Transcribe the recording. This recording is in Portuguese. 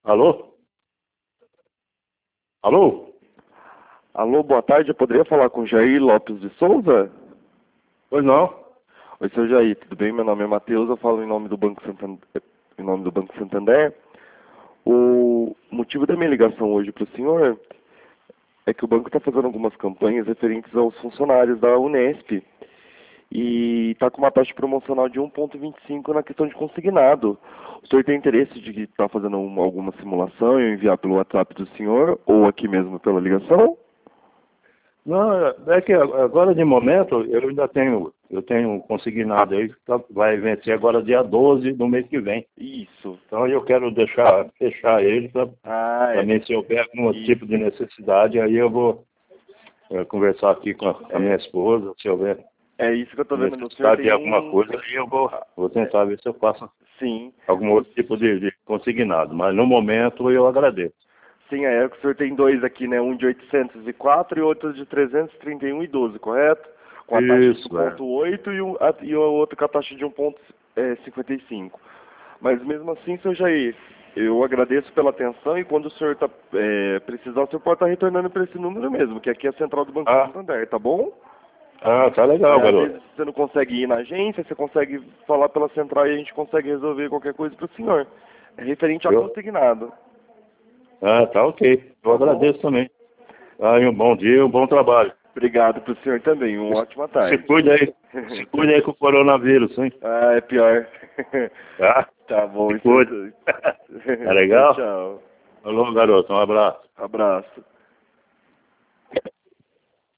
Alô? Alô? Alô, boa tarde. Eu poderia falar com Jair Lopes de Souza? Pois não? Oi, seu Jair, tudo bem? Meu nome é Matheus, eu falo em nome do Banco Santander. Em nome do Banco Santander. O motivo da minha ligação hoje para o senhor é que o banco está fazendo algumas campanhas referentes aos funcionários da Unesp e está com uma taxa promocional de 1,25 na questão de consignado. O senhor tem interesse de estar fazendo alguma simulação e eu enviar pelo WhatsApp do senhor ou aqui mesmo pela ligação? Não, é que agora de momento eu tenho um consignado aí que vai vencer agora dia 12 do mês que vem. Isso. Então eu quero fechar ele para É. mim, se houver algum Isso. tipo de necessidade, aí eu vou conversar aqui com a minha esposa, se houver É isso que eu tô vendo no senhor. necessidade Tem de alguma coisa, aí eu vou tentar ver se eu faço Sim. algum outro tipo de consignado. Mas no momento eu agradeço. Sim, é que o senhor tem dois aqui, né? Um de 804 e outro de 331,12, correto? Com a taxa de Isso, 1,8 e o outro com a taxa de 1,55. Mas mesmo assim, seu Jair, eu agradeço pela atenção e quando o senhor precisar, o senhor pode estar retornando para esse número mesmo, que aqui é a central do Banco Santander, tá bom? Tá legal, Às garoto. vezes você não consegue ir na agência, você consegue falar pela central e a gente consegue resolver qualquer coisa para o senhor. É referente a consignado. Tá ok. Eu agradeço também. E um bom dia, um bom trabalho. Obrigado para o senhor também. Uma ótima tarde. Se cuida aí. Se cuida aí com o coronavírus, hein? É pior. Tá? Tá bom, Se então. cuida. Tá legal? Tchau, tchau. Falou, garoto. Um abraço. Abraço.